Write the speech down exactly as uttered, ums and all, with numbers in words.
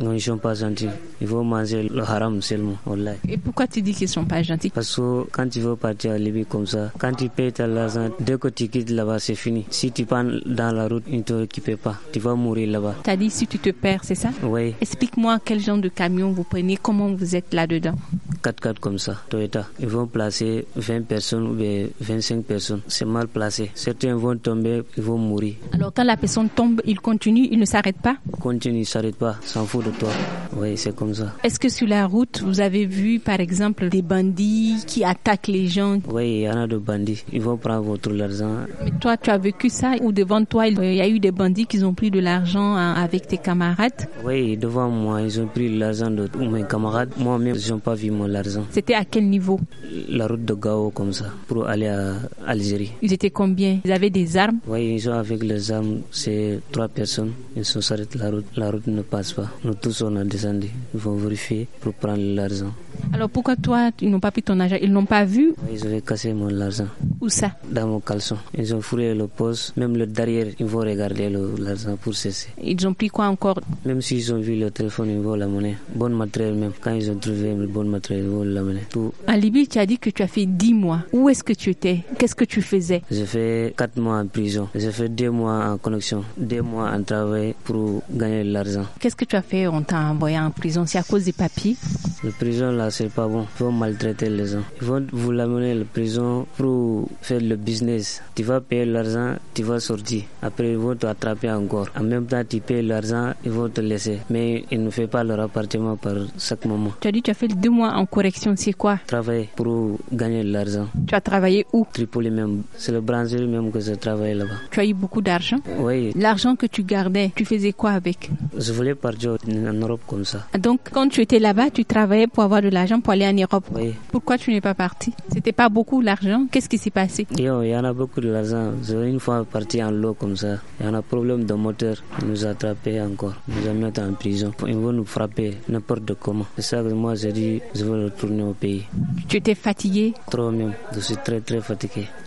Non, ils sont pas gentils. Ils vont manger le haram seulement. Wallahi. Et pourquoi tu dis qu'ils sont pas gentils? Parce que quand tu veux partir à Libye comme ça, quand tu payes ta l'argent, dès que tu quittes là-bas, c'est fini. Si tu pars dans la route, ils ne te récupèrent pas. Tu vas mourir là-bas. T'as dit si tu te perds, c'est ça? Oui. Explique-moi quel genre de camion vous prenez, comment vous êtes là-dedans. quatre-quatre comme ça, Toyota. Ils vont placer vingt personnes ou vingt-cinq personnes. C'est mal placé. Certains vont tomber, ils vont mourir. Alors quand la personne tombe, il continue, il ne s'arrête pas? Il continue, il ne s'arrête pas, s'en fout de toi. Oui, c'est comme ça. Est-ce que sur la route, vous avez vu par exemple des bandits qui attaquent les gens? Oui, il y en a de bandits. Ils vont prendre votre argent. Mais toi, tu as vécu ça ou devant toi, il y a eu des bandits qui ont pris de l'argent avec tes camarades? Oui, devant moi, ils ont pris l'argent de mes camarades. Moi-même, ils n'ont pas vu mon argent. C'était à quel niveau? La route de Gao, comme ça, pour aller à Algérie. Ils étaient combien? Ils avaient des armes? Oui, ils sont avec les armes. C'est trois personnes. Ils sont s'arrêtent la route. La route ne passe pas. Nous tous, on a descendu. Ils vont vérifier pour prendre l'argent. Alors pourquoi toi, ils n'ont pas pris ton argent? Ils n'ont pas vu? Oui, ils avaient cassé mon argent. Où ça? Dans mon caleçon. Ils ont fourré le poste. Même le derrière, ils vont regarder le, l'argent pour cesser. Ils ont pris quoi encore? Même s'ils ont vu le téléphone, ils vont l'amener. Bon matériel même. Quand ils ont trouvé le bon matériel, ils vont l'amener. Tout. En Libye, tu as dit que tu as fait dix mois. Où est-ce que tu étais? Qu'est-ce que tu faisais? J'ai fait quatre mois en prison. J'ai fait deux mois en connexion. Deux mois en travail pour gagner de l'argent. Qu'est-ce que tu as fait? On t'a envoyé en prison. C'est à cause des papiers? La prison là, c'est pas bon. Il faut maltraiter les gens. Ils vont vous l'amener à la prison pour faire le business. Tu vas payer l'argent, tu vas sortir. Après, ils vont t'attraper encore. En même temps, tu payes l'argent, ils vont te laisser. Mais ils ne font pas leur appartement par chaque moment. Tu as dit que tu as fait deux mois en correction. C'est quoi? Travailler pour gagner de l'argent. Tu as travaillé où? Tripoli même. C'est le brasserie même que j'ai travaillé là-bas. Tu as eu beaucoup d'argent? Oui. L'argent que tu gardais, tu faisais quoi avec? Je voulais partir en Europe comme ça. Donc, quand tu étais là-bas, tu travaillais pour avoir de l'argent pour aller en Europe? Oui. Pourquoi tu n'es pas parti? C'était pas beaucoup l'argent? Qu'est-ce qui s'est passé? Yo, il y en a beaucoup de l'argent. J'ai une fois parti en l'eau comme ça. Il y en a un problème de moteur. Ils nous ont attrapés encore. Ils nous ont mis en prison. Ils vont nous frapper n'importe comment. C'est ça que moi j'ai dit, je veux retourner au pays. Tu étais fatigué? Trop même. Je suis très très fatigué.